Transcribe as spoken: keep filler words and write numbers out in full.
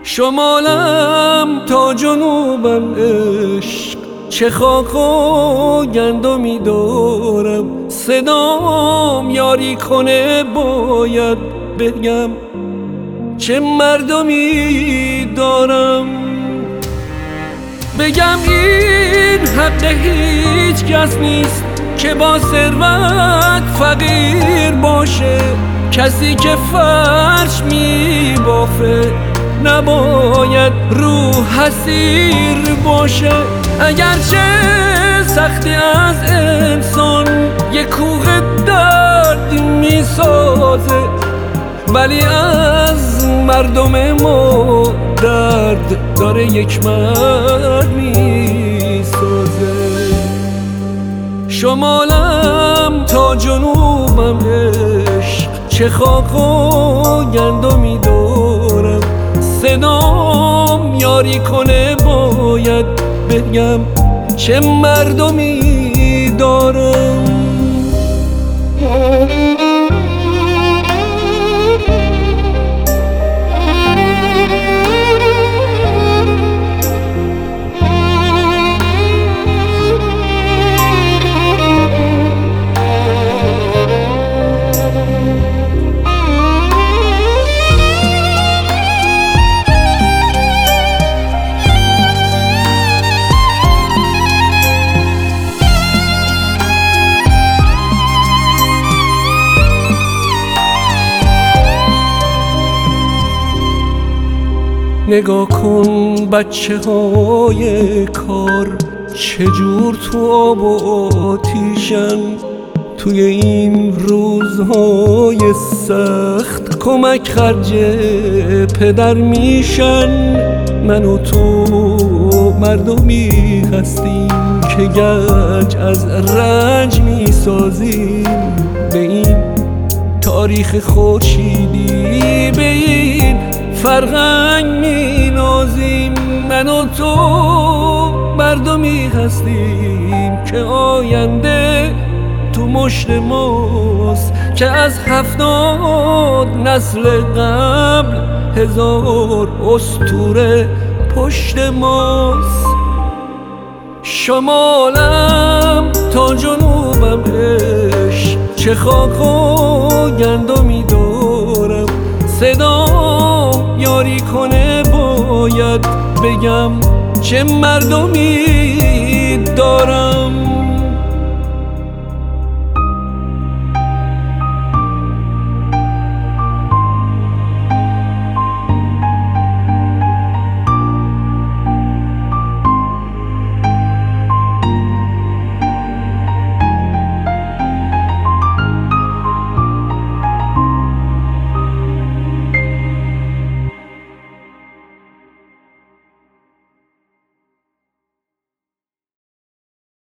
شمالم تا جنوبم عشق، چه خاک و گندمی دارم. صدام یاری کنه باید بگم چه مردمی دارم. بگم این حق هیچ کس نیست که با ثروت فقیر باشه. کسی که فرش می بافه نباید روح حسیر باشه. اگرچه سختی از انسان یک کوه درد می سازه، ولی از مردم ما درد داره یک مرد می سازه. شمالم تا جنوبم عشق، چه خاک و گندمی دارم. صدام یاری کنه باید بگم چه مردمی دارم. نگاه کن بچه های کار چجور تو آب و آتیشن. توی این روزهای سخت کمک خرج پدر میشن. من و تو مردمی هستیم که گنج از رنج میسازیم. به این تاریخ خورشیدی، به این فرهنگ می نازیم. من و تو مردمی هستیم که آینده تو مشت ماست، که از هفتاد نسل قبل هزار اسطوره پشت ماست. شمالم تا جنوبم عشق، چه خاک و گندمی دارم. صدام یاری کنه باید بگم چه مردمی دارم.